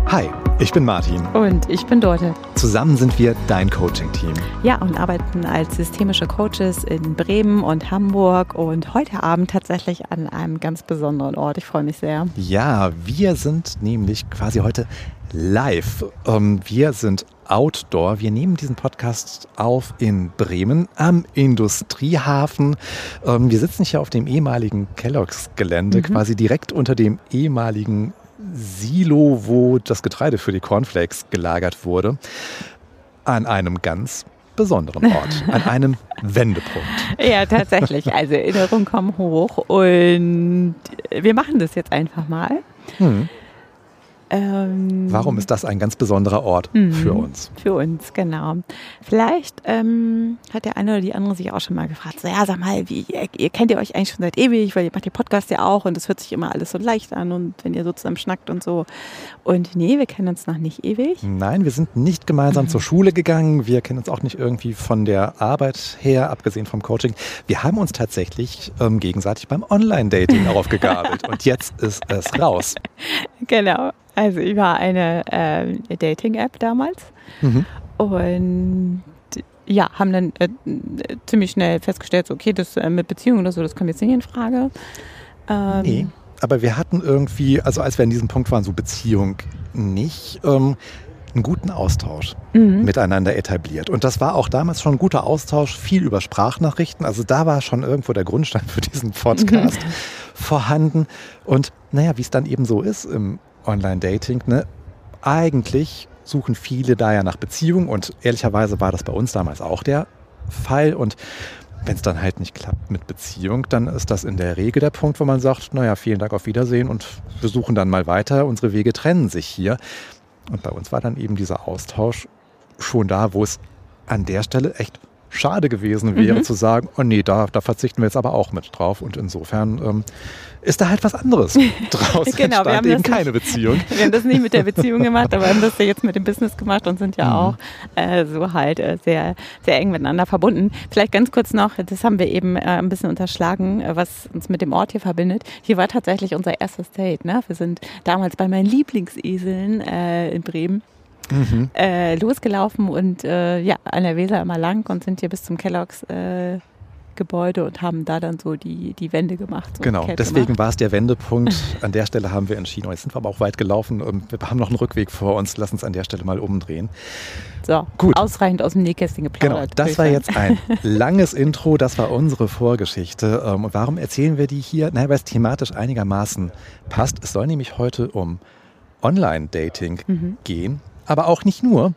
Hi, ich bin Martin. Und ich bin Dorte. Zusammen sind wir dein Coaching-Team. Ja, und arbeiten als systemische Coaches in Bremen und Hamburg und heute Abend tatsächlich an einem ganz besonderen Ort. Ich freue mich sehr. Ja, wir sind nämlich quasi heute live. Wir sind Outdoor. Wir nehmen diesen Podcast auf in Bremen am Industriehafen. Wir sitzen hier auf dem ehemaligen Kellogg's-Gelände, quasi direkt unter dem ehemaligen Silo, wo das Getreide für die Cornflakes gelagert wurde, an einem ganz besonderen Ort, an einem Wendepunkt. Ja, tatsächlich. Also Erinnerungen kommen hoch und wir machen das jetzt einfach mal. Warum ist das ein ganz besonderer Ort für uns? Für uns, genau. Vielleicht hat der eine oder die andere sich auch schon mal gefragt, so, ja, sag mal, ihr kennt ihr euch eigentlich schon seit ewig, weil ihr macht den Podcast ja auch und es hört sich immer alles so leicht an und wenn ihr so zusammen schnackt und so. Und nee, wir kennen uns noch nicht ewig. Nein, wir sind nicht gemeinsam zur Schule gegangen, wir kennen uns auch nicht irgendwie von der Arbeit her, abgesehen vom Coaching. Wir haben uns tatsächlich gegenseitig beim Online-Dating aufgegabelt und jetzt ist es raus. Genau. Also über eine Dating-App damals und ja, haben dann ziemlich schnell festgestellt, so, okay, das mit Beziehung oder so, das kommt jetzt nicht in Frage. Nee, aber wir hatten irgendwie, also als wir an diesem Punkt waren, so Beziehung nicht, einen guten Austausch miteinander etabliert. Und das war auch damals schon ein guter Austausch, viel über Sprachnachrichten. Also da war schon irgendwo der Grundstein für diesen Podcast vorhanden. Und naja, wie es dann eben so ist im Online-Dating, ne? Eigentlich suchen viele da ja nach Beziehung und ehrlicherweise war das bei uns damals auch der Fall und wenn es dann halt nicht klappt mit Beziehung, dann ist das in der Regel der Punkt, wo man sagt, naja, vielen Dank, auf Wiedersehen und wir suchen dann mal weiter, unsere Wege trennen sich hier. Und bei uns war dann eben dieser Austausch schon da, wo es an der Stelle echt schade gewesen wäre zu sagen, oh nee, da verzichten wir jetzt aber auch mit drauf. Und insofern ist da halt was anderes draus genau, wir haben eben keine Beziehung. Wir haben das nicht mit der Beziehung gemacht, aber wir haben das ja jetzt mit dem Business gemacht und sind ja auch so halt sehr, sehr eng miteinander verbunden. Vielleicht ganz kurz noch, das haben wir eben ein bisschen unterschlagen, was uns mit dem Ort hier verbindet. Hier war tatsächlich unser erstes Date. Ne? Wir sind damals bei meinen Lieblingseseln in Bremen losgelaufen und an der Weser immer lang und sind hier bis zum Kellogg's Gebäude und haben da dann so die Wende gemacht. So genau, deswegen war es der Wendepunkt. An der Stelle haben wir entschieden, jetzt sind wir aber auch weit gelaufen und wir haben noch einen Rückweg vor uns. Lass uns an der Stelle mal umdrehen. So, gut. Ausreichend aus dem Nähkästchen geplaudert. Genau, das war jetzt ein langes Intro, das war unsere Vorgeschichte. Und warum erzählen wir die hier? Naja, weil es thematisch einigermaßen passt. Es soll nämlich heute um Online-Dating gehen. Aber auch nicht nur.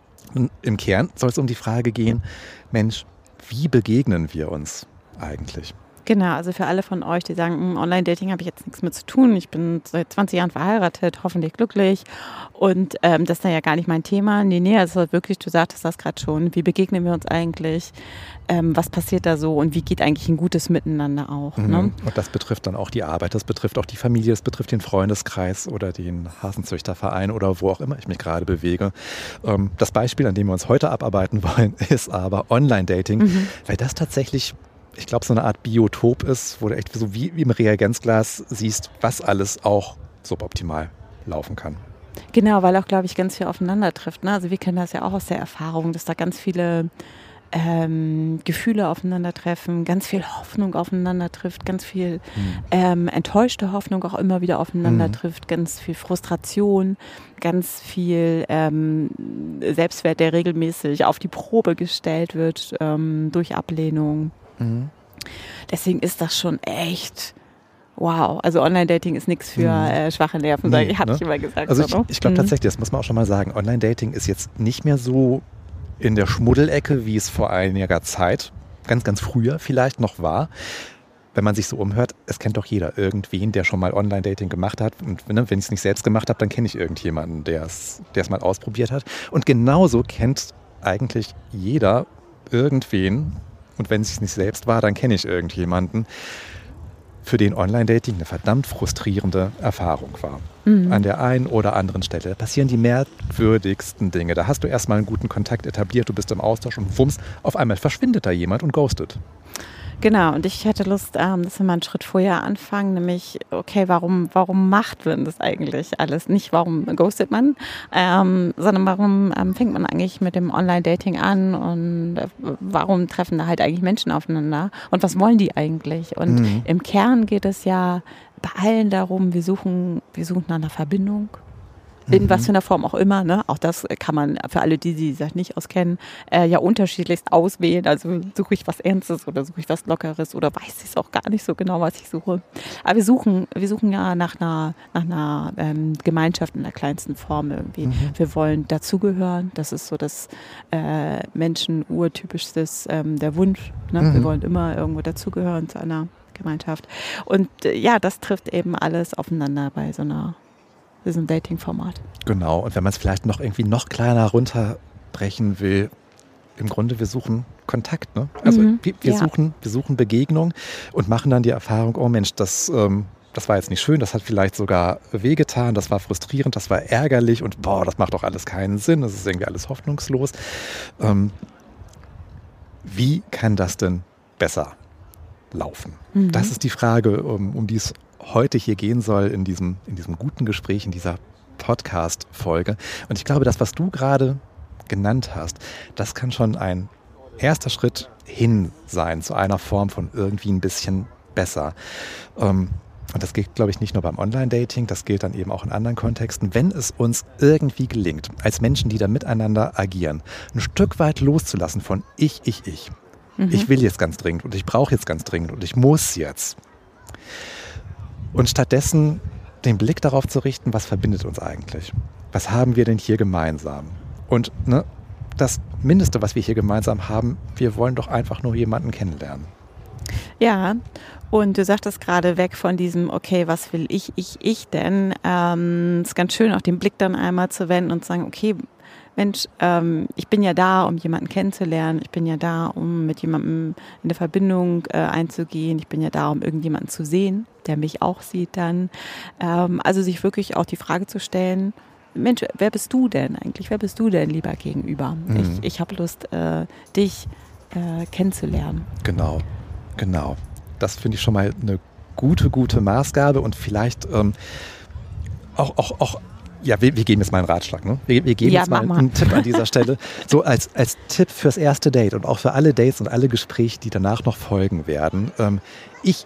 Im Kern soll es um die Frage gehen, Mensch, wie begegnen wir uns eigentlich? Genau, also für alle von euch, die sagen, Online-Dating habe ich jetzt nichts mit zu tun. Ich bin seit 20 Jahren verheiratet, hoffentlich glücklich. Und das ist dann ja gar nicht mein Thema. Nee, also wirklich, du sagtest das gerade schon. Wie begegnen wir uns eigentlich? Was passiert da so? Und wie geht eigentlich ein gutes Miteinander auch? Ne? Und das betrifft dann auch die Arbeit, das betrifft auch die Familie, das betrifft den Freundeskreis oder den Hasenzüchterverein oder wo auch immer ich mich gerade bewege. Das Beispiel, an dem wir uns heute abarbeiten wollen, ist aber Online-Dating, weil das tatsächlich, ich glaube, so eine Art Biotop ist, wo du echt so wie im Reagenzglas siehst, was alles auch suboptimal laufen kann. Genau, weil auch, glaube ich, ganz viel aufeinander trifft. Ne? Also wir kennen das ja auch aus der Erfahrung, dass da ganz viele Gefühle aufeinandertreffen, ganz viel Hoffnung aufeinander trifft, ganz viel enttäuschte Hoffnung auch immer wieder aufeinander trifft, ganz viel Frustration, ganz viel Selbstwert, der regelmäßig auf die Probe gestellt wird durch Ablehnung. Deswegen ist das schon echt wow. Also Online-Dating ist nichts für schwache Nerven, habe ich immer gesagt. Also ich glaube tatsächlich, das muss man auch schon mal sagen, Online-Dating ist jetzt nicht mehr so in der Schmuddelecke, wie es vor einiger Zeit, ganz, ganz früher vielleicht noch war. Wenn man sich so umhört, es kennt doch jeder irgendwen, der schon mal Online-Dating gemacht hat. Und wenn ich es nicht selbst gemacht habe, dann kenne ich irgendjemanden, der es mal ausprobiert hat. Und genauso kennt eigentlich jeder irgendwen, und wenn es nicht selbst war, dann kenne ich irgendjemanden, für den Online-Dating eine verdammt frustrierende Erfahrung war. An der einen oder anderen Stelle. Da passieren die merkwürdigsten Dinge. Da hast du erstmal einen guten Kontakt etabliert, du bist im Austausch und wumms, auf einmal verschwindet da jemand und ghostet. Genau, und ich hätte Lust, dass wir mal einen Schritt vorher anfangen, nämlich, okay, warum macht man das eigentlich alles? Nicht, warum ghostet man, sondern warum fängt man eigentlich mit dem Online-Dating an und warum treffen da halt eigentlich Menschen aufeinander und was wollen die eigentlich? Und im Kern geht es ja bei allen darum, wir suchen nach einer Verbindung. In was für einer Form auch immer, ne? Auch das kann man für alle, die sich nicht auskennen, ja unterschiedlichst auswählen. Also suche ich was Ernstes oder suche ich was Lockeres oder weiß ich es auch gar nicht so genau, was ich suche. Aber wir suchen ja nach einer Gemeinschaft in der kleinsten Form irgendwie. Wir wollen dazugehören. Das ist so das Menschen-urtypischstes, der Wunsch. Ne? Wir wollen immer irgendwo dazugehören zu einer Gemeinschaft. Und ja, das trifft eben alles aufeinander bei so diesem Dating-Format. Genau, und wenn man es vielleicht noch irgendwie noch kleiner runterbrechen will, im Grunde, wir suchen Kontakt. Ne? Also wir suchen Begegnung und machen dann die Erfahrung, oh Mensch, das war jetzt nicht schön, das hat vielleicht sogar wehgetan, das war frustrierend, das war ärgerlich und das macht doch alles keinen Sinn, das ist irgendwie alles hoffnungslos. Wie kann das denn besser laufen? Das ist die Frage, um die es heute hier gehen soll in diesem guten Gespräch, in dieser Podcast-Folge. Und ich glaube, das, was du gerade genannt hast, das kann schon ein erster Schritt hin sein zu einer Form von irgendwie ein bisschen besser. Und das gilt, glaube ich, nicht nur beim Online-Dating, das gilt dann eben auch in anderen Kontexten. Wenn es uns irgendwie gelingt, als Menschen, die da miteinander agieren, ein Stück weit loszulassen von ich. Ich will jetzt ganz dringend und ich brauche jetzt ganz dringend und ich muss jetzt. Und stattdessen den Blick darauf zu richten, was verbindet uns eigentlich? Was haben wir denn hier gemeinsam? Und das Mindeste, was wir hier gemeinsam haben, wir wollen doch einfach nur jemanden kennenlernen. Ja, und du sagtest gerade weg von diesem, okay, was will ich denn? Es ist ganz schön, auch den Blick dann einmal zu wenden und zu sagen, okay, Mensch, ich bin ja da, um jemanden kennenzulernen. Ich bin ja da, um mit jemandem in eine Verbindung einzugehen. Ich bin ja da, um irgendjemanden zu sehen, der mich auch sieht dann. Also sich wirklich auch die Frage zu stellen, Mensch, wer bist du denn eigentlich? Wer bist du denn lieber gegenüber? Ich habe Lust, dich kennenzulernen. Genau. Das finde ich schon mal eine gute Maßgabe und vielleicht auch ja, wir geben jetzt mal einen Ratschlag. Ne? Wir geben jetzt mal einen Tipp an dieser Stelle. So als Tipp fürs erste Date und auch für alle Dates und alle Gespräche, die danach noch folgen werden. Ich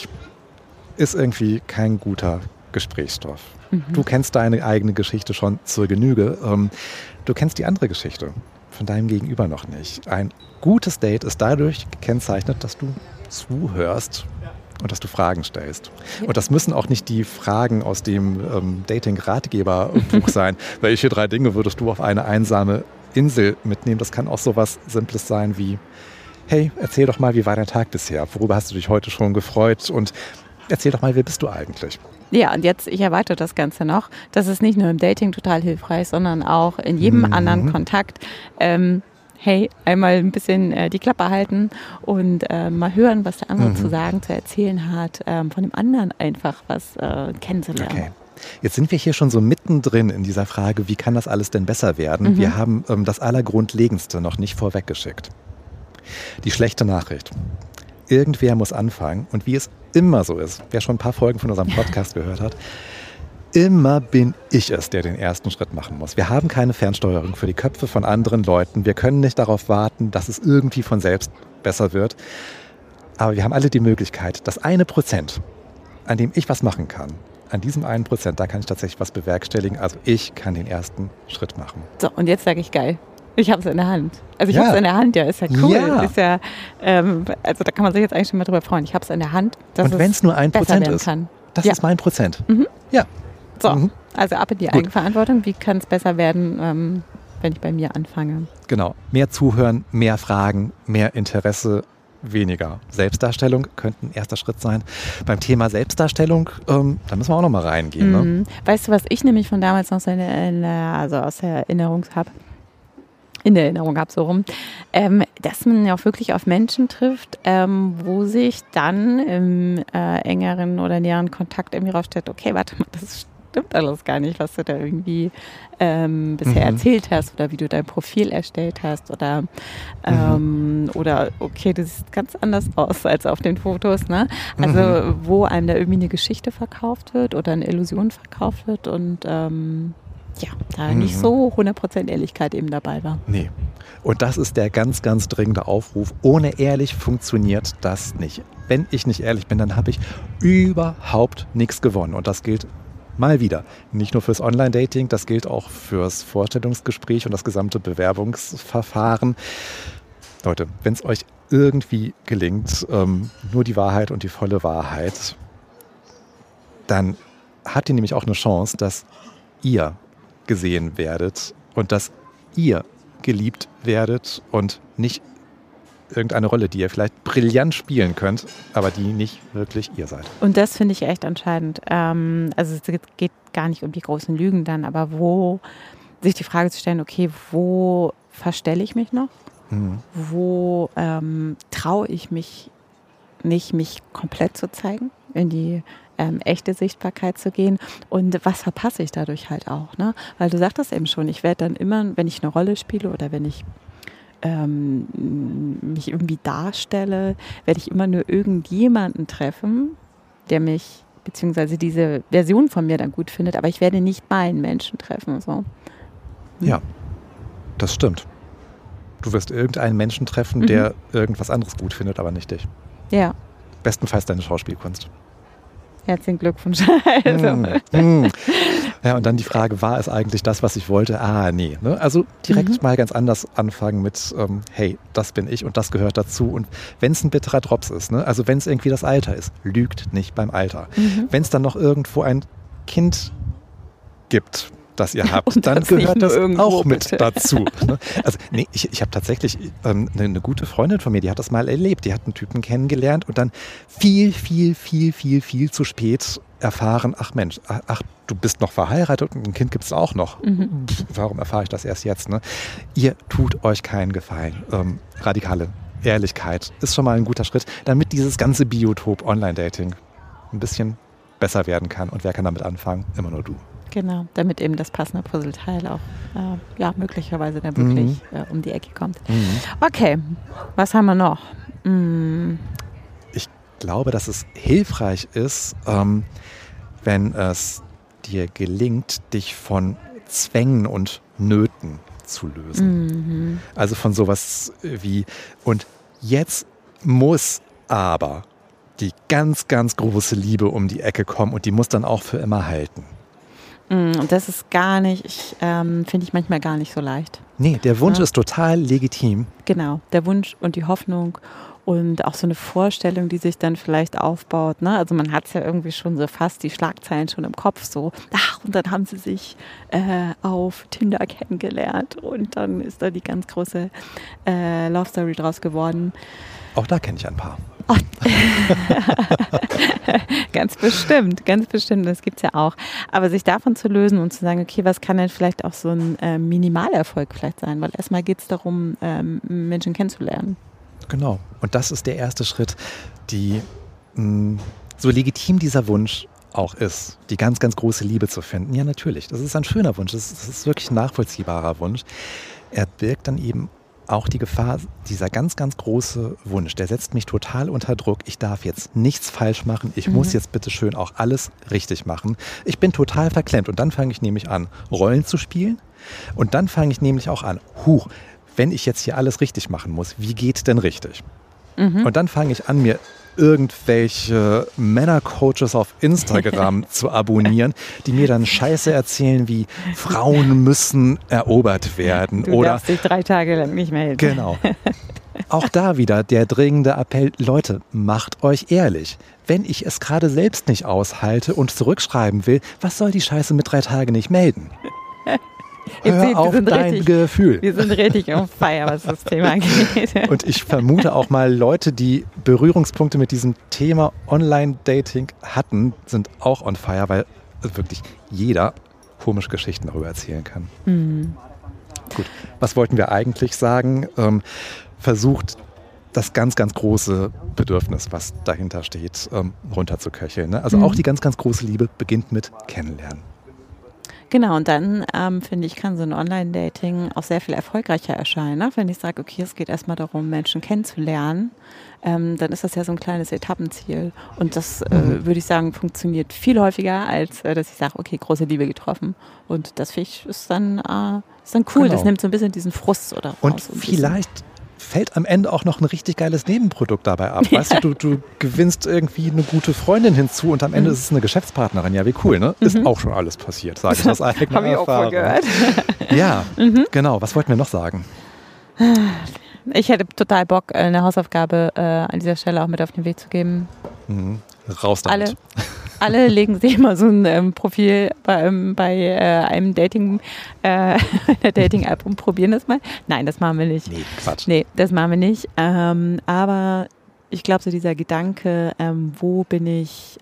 ist irgendwie kein guter Gesprächsstoff. Du kennst deine eigene Geschichte schon zur Genüge. Du kennst die andere Geschichte von deinem Gegenüber noch nicht. Ein gutes Date ist dadurch gekennzeichnet, dass du zuhörst und dass du Fragen stellst. Und das müssen auch nicht die Fragen aus dem Dating-Ratgeber-Buch sein. Welche 3 Dinge würdest du auf eine einsame Insel mitnehmen? Das kann auch so was Simples sein wie, hey, erzähl doch mal, wie war dein Tag bisher? Worüber hast du dich heute schon gefreut? Und erzähl doch mal, wer bist du eigentlich? Ja, und jetzt, ich erweitere das Ganze noch. Das ist nicht nur im Dating total hilfreich, sondern auch in jedem anderen Kontakt. Hey, einmal ein bisschen die Klappe halten und mal hören, was der andere zu sagen, zu erzählen hat, von dem anderen einfach was kennenzulernen. Okay. Jetzt sind wir hier schon so mittendrin in dieser Frage, wie kann das alles denn besser werden? Wir haben das Allergrundlegendste noch nicht vorweggeschickt. Die schlechte Nachricht. Irgendwer muss anfangen und wie es immer so ist, wer schon ein paar Folgen von unserem Podcast gehört hat, immer bin ich es, der den ersten Schritt machen muss. Wir haben keine Fernsteuerung für die Köpfe von anderen Leuten. Wir können nicht darauf warten, dass es irgendwie von selbst besser wird. Aber wir haben alle die Möglichkeit, das 1%, an dem ich was machen kann, an diesem 1%, da kann ich tatsächlich was bewerkstelligen. Also ich kann den ersten Schritt machen. So, und jetzt sage ich geil. Ich habe es in der Hand. Also ich habe es in der Hand, ja, ist ja cool. Ja. Ist ja, also da kann man sich jetzt eigentlich schon mal drüber freuen. Ich habe es in der Hand, dass und wenn es nur 1% ist, kann. Das ist mein Prozent. Ja. So, also ab in die Eigenverantwortung. Wie kann es besser werden, wenn ich bei mir anfange? Genau, mehr zuhören, mehr Fragen, mehr Interesse, weniger Selbstdarstellung könnte ein erster Schritt sein. Beim Thema Selbstdarstellung, da müssen wir auch noch mal reingehen. Ne? Weißt du, was ich nämlich von damals noch so aus der Erinnerung habe, so rum, dass man ja auch wirklich auf Menschen trifft, wo sich dann im engeren oder näheren Kontakt irgendwie rausstellt, okay, warte mal, stimmt alles gar nicht, was du da irgendwie bisher erzählt hast oder wie du dein Profil erstellt hast oder okay, du siehst ganz anders aus als auf den Fotos, ne? Also wo einem da irgendwie eine Geschichte verkauft wird oder eine Illusion verkauft wird und da nicht so 100% Ehrlichkeit eben dabei war. Nee. Und das ist der ganz, ganz dringende Aufruf. Ohne ehrlich funktioniert das nicht. Wenn ich nicht ehrlich bin, dann habe ich überhaupt nichts gewonnen. Und das gilt mal wieder. Nicht nur fürs Online-Dating, das gilt auch fürs Vorstellungsgespräch und das gesamte Bewerbungsverfahren. Leute, wenn es euch irgendwie gelingt, nur die Wahrheit und die volle Wahrheit, dann habt ihr nämlich auch eine Chance, dass ihr gesehen werdet und dass ihr geliebt werdet und nicht irgendeine Rolle, die ihr vielleicht brillant spielen könnt, aber die nicht wirklich ihr seid. Und das finde ich echt entscheidend. Also es geht gar nicht um die großen Lügen dann, aber sich die Frage zu stellen, okay, wo verstelle ich mich noch? Wo traue ich mich nicht, mich komplett zu zeigen, in die echte Sichtbarkeit zu gehen und was verpasse ich dadurch halt auch, ne? Weil du sagtest eben schon, ich werde dann immer, wenn ich eine Rolle spiele oder wenn ich mich irgendwie darstelle, werde ich immer nur irgendjemanden treffen, der mich, beziehungsweise diese Version von mir dann gut findet, aber ich werde nicht meinen Menschen treffen. So. Ja, das stimmt. Du wirst irgendeinen Menschen treffen, der irgendwas anderes gut findet, aber nicht dich. Ja. Bestenfalls deine Schauspielkunst. Herzlichen Glückwunsch. Ja, und dann die Frage, war es eigentlich das, was ich wollte? Nee. Ne? Also direkt mal ganz anders anfangen mit, hey, das bin ich und das gehört dazu. Und wenn es ein bitterer Drops ist, ne? Also wenn es irgendwie das Alter ist, lügt nicht beim Alter. Wenn es dann noch irgendwo ein Kind gibt, das ihr habt, dann gehört das auch mit dazu. Ne? Also nee, ich habe tatsächlich eine gute Freundin von mir, die hat das mal erlebt. Die hat einen Typen kennengelernt und dann viel zu spät erfahren, ach Mensch, du bist noch verheiratet und ein Kind gibt es auch noch. Warum erfahre ich das erst jetzt? Ne? Ihr tut euch keinen Gefallen. Radikale Ehrlichkeit ist schon mal ein guter Schritt, damit dieses ganze Biotop Online-Dating ein bisschen besser werden kann. Und wer kann damit anfangen? Immer nur du. Genau, damit eben das passende Puzzleteil auch möglicherweise dann wirklich um die Ecke kommt. Okay, was haben wir noch? Ich glaube, dass es hilfreich ist, wenn es dir gelingt, dich von Zwängen und Nöten zu lösen. Also von sowas wie, und jetzt muss aber die ganz, ganz große Liebe um die Ecke kommen und die muss dann auch für immer halten. Und das ist finde ich manchmal gar nicht so leicht. Nee, der Wunsch ist total legitim. Genau, der Wunsch und die Hoffnung und auch so eine Vorstellung, die sich dann vielleicht aufbaut. Ne? Also man hat es ja irgendwie schon so fast die Schlagzeilen schon im Kopf so. Und dann haben sie sich auf Tinder kennengelernt und dann ist da die ganz große Love Story draus geworden. Auch da kenne ich ein paar. Oh. Ganz bestimmt, das gibt es ja auch. Aber sich davon zu lösen und zu sagen, okay, was kann denn vielleicht auch so ein Minimalerfolg vielleicht sein? Weil erstmal geht es darum, Menschen kennenzulernen. Genau. Und das ist der erste Schritt, so legitim dieser Wunsch auch ist, die ganz, ganz große Liebe zu finden. Ja, natürlich. Das ist ein schöner Wunsch. Das ist wirklich ein nachvollziehbarer Wunsch. Er birgt dann eben auch die Gefahr, dieser ganz, ganz große Wunsch, der setzt mich total unter Druck. Ich darf jetzt nichts falsch machen. Ich muss jetzt bitte schön auch alles richtig machen. Ich bin total verklemmt. Und dann fange ich nämlich an, Rollen zu spielen. Und dann fange ich nämlich auch an, wenn ich jetzt hier alles richtig machen muss, wie geht denn richtig? Und dann fange ich an, mir irgendwelche Männercoaches auf Instagram zu abonnieren, die mir dann Scheiße erzählen, wie Frauen müssen erobert werden. Du darfst dich 3 Tage lang nicht melden. Genau. Auch da wieder der dringende Appell, Leute, macht euch ehrlich. Wenn ich es gerade selbst nicht aushalte und zurückschreiben will, was soll die Scheiße mit 3 Tagen nicht melden? Hör auf dein Gefühl. Wir sind richtig on fire, was das Thema angeht. Und ich vermute auch mal, Leute, die Berührungspunkte mit diesem Thema Online-Dating hatten, sind auch on fire, weil wirklich jeder komische Geschichten darüber erzählen kann. Gut, was wollten wir eigentlich sagen? Versucht das ganz, ganz große Bedürfnis, was dahinter steht, runterzuköcheln. Ne? Also auch die ganz, ganz große Liebe beginnt mit Kennenlernen. Genau, und dann finde ich, kann so ein Online-Dating auch sehr viel erfolgreicher erscheinen. Ne? Wenn ich sage, okay, es geht erstmal darum, Menschen kennenzulernen, dann ist das ja so ein kleines Etappenziel. Und das, würde ich sagen, funktioniert viel häufiger, als dass ich sage, okay, große Liebe getroffen. Und das finde ich ist dann cool. Genau. Das nimmt so ein bisschen diesen Frust oder raus. Und vielleicht fällt am Ende auch noch ein richtig geiles Nebenprodukt dabei ab. Weißt du gewinnst irgendwie eine gute Freundin hinzu und am Ende ist es eine Geschäftspartnerin. Ja, wie cool, ne? Ist auch schon alles passiert, sage ich aus eigener Erfahrung. Habe ich auch voll gehört. Ja, genau. Was wollten wir noch sagen? Ich hätte total Bock, eine Hausaufgabe an dieser Stelle auch mit auf den Weg zu geben. Raus damit. Alle legen sich mal so ein Profil bei einem einer Dating-App und probieren das mal. Nein, das machen wir nicht. Nee, Quatsch. Nee, das machen wir nicht. Aber ich glaube, so dieser Gedanke, wo bin ich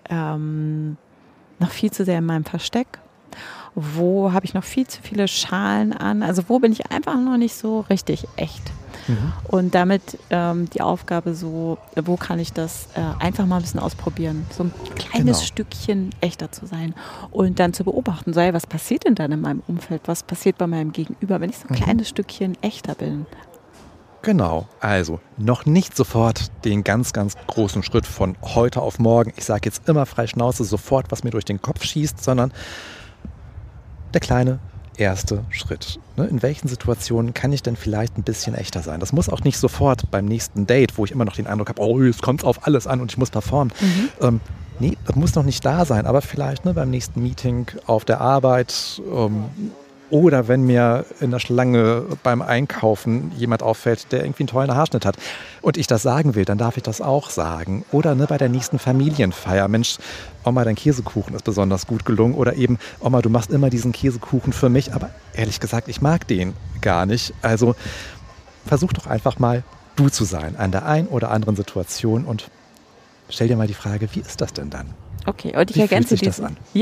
noch viel zu sehr in meinem Versteck? Wo habe ich noch viel zu viele Schalen an? Also wo bin ich einfach noch nicht so richtig echt? Und damit die Aufgabe so, wo kann ich das einfach mal ein bisschen ausprobieren, so ein kleines Stückchen echter zu sein und dann zu beobachten, was passiert denn dann in meinem Umfeld, was passiert bei meinem Gegenüber, wenn ich so ein kleines Stückchen echter bin. Genau, also noch nicht sofort den ganz, ganz großen Schritt von heute auf morgen, ich sage jetzt immer frei Schnauze, sofort, was mir durch den Kopf schießt, sondern der kleine erste Schritt. In welchen Situationen kann ich denn vielleicht ein bisschen echter sein? Das muss auch nicht sofort beim nächsten Date, wo ich immer noch den Eindruck habe, oh, jetzt kommt es auf alles an und ich muss performen. Nee, das muss noch nicht da sein, aber vielleicht beim nächsten Meeting auf der Arbeit oder wenn mir in der Schlange beim Einkaufen jemand auffällt, der irgendwie einen tollen Haarschnitt hat und ich das sagen will, dann darf ich das auch sagen. Oder bei der nächsten Familienfeier, Mensch, Oma, dein Käsekuchen ist besonders gut gelungen. Oder eben, Oma, du machst immer diesen Käsekuchen für mich, aber ehrlich gesagt, ich mag den gar nicht. Also versuch doch einfach mal du zu sein an der einen oder anderen Situation und stell dir mal die Frage, wie ist das denn dann? Okay, und ich ergänze die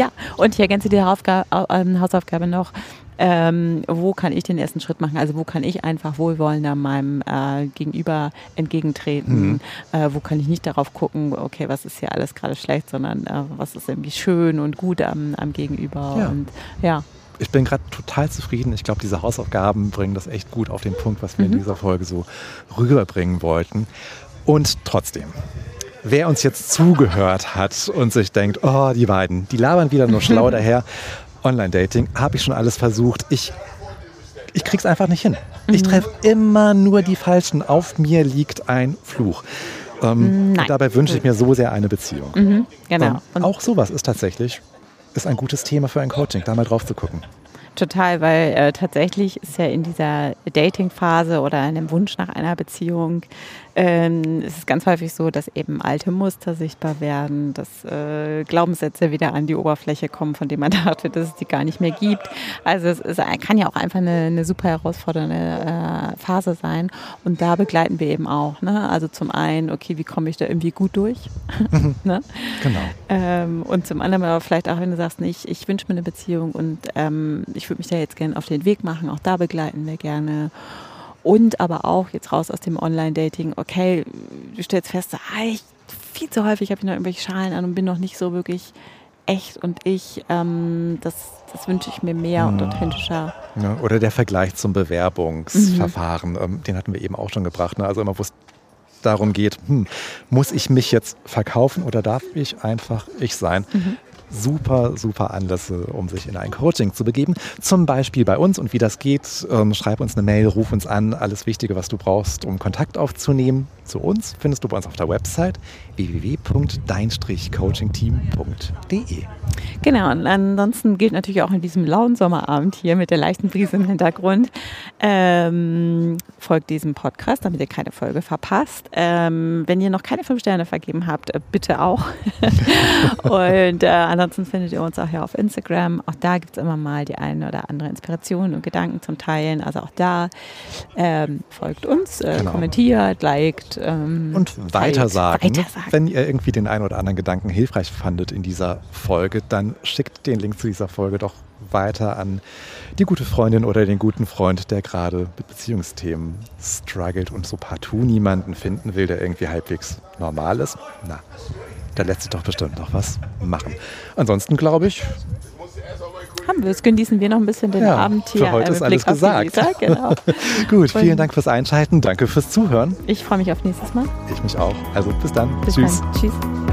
Hausaufgabe noch. Wo kann ich den ersten Schritt machen? Also wo kann ich einfach wohlwollender meinem Gegenüber entgegentreten? Wo kann ich nicht darauf gucken, okay, was ist hier alles gerade schlecht, sondern was ist irgendwie schön und gut am Gegenüber? Ja. Und ja. Ich bin gerade total zufrieden. Ich glaube, diese Hausaufgaben bringen das echt gut auf den Punkt, was wir in dieser Folge so rüberbringen wollten. Und trotzdem, wer uns jetzt zugehört hat und sich denkt, oh, die beiden, die labern wieder nur schlau daher, Online-Dating, habe ich schon alles versucht. Ich krieg's einfach nicht hin. Ich treffe immer nur die Falschen. Auf mir liegt ein Fluch. Und dabei wünsche ich mir so sehr eine Beziehung. Genau. Und auch sowas ist ein gutes Thema für ein Coaching, da mal drauf zu gucken. Total, weil tatsächlich ist ja in dieser Dating-Phase oder in dem Wunsch nach einer Beziehung ist es ganz häufig so, dass eben alte Muster sichtbar werden, dass Glaubenssätze wieder an die Oberfläche kommen, von denen man dachte, dass es die gar nicht mehr gibt. Also es kann ja auch einfach eine super herausfordernde Phase sein und da begleiten wir eben auch. Ne? Also zum einen, okay, wie komme ich da irgendwie gut durch? Ne? Genau. Und zum anderen aber vielleicht auch, wenn du sagst, ich wünsche mir eine Beziehung und ich würde mich da jetzt gerne auf den Weg machen, auch da begleiten wir gerne. Und aber auch jetzt raus aus dem Online-Dating, okay, du stellst fest, viel zu häufig habe ich noch irgendwelche Schalen an und bin noch nicht so wirklich echt und das wünsche ich mir mehr und authentischer. Ja, oder der Vergleich zum Bewerbungsverfahren, den hatten wir eben auch schon gebracht. Ne? Also immer, wo es darum geht, muss ich mich jetzt verkaufen oder darf ich einfach ich sein? Super, super Anlässe, um sich in ein Coaching zu begeben. Zum Beispiel bei uns. Und wie das geht, schreib uns eine Mail, ruf uns an. Alles Wichtige, was du brauchst, um Kontakt aufzunehmen zu uns, findest du bei uns auf der Website www.dein-coachingteam.de. Genau, und ansonsten gilt natürlich auch in diesem lauen Sommerabend hier mit der leichten Brise im Hintergrund, folgt diesem Podcast, damit ihr keine Folge verpasst. Wenn ihr noch keine 5 Sterne vergeben habt, bitte auch. Und ansonsten findet ihr uns auch hier auf Instagram. Auch da gibt es immer mal die eine oder andere Inspiration und Gedanken zum Teilen. Also auch da folgt uns, kommentiert, liked. Und weitersagen. Wenn ihr irgendwie den einen oder anderen Gedanken hilfreich fandet in dieser Folge, dann schickt den Link zu dieser Folge doch weiter an die gute Freundin oder den guten Freund, der gerade mit Beziehungsthemen struggelt und so partout niemanden finden will, der irgendwie halbwegs normal ist. Na, da lässt sich doch bestimmt noch was machen. Ansonsten glaube ich, haben wir es. Genießen wir noch ein bisschen den Abend hier. Für heute ist alles gesagt. Genau. Gut, vielen Dank fürs Einschalten. Danke fürs Zuhören. Ich freue mich auf nächstes Mal. Ich mich auch. Also bis dann. Bis Tschüss. Dann. Tschüss.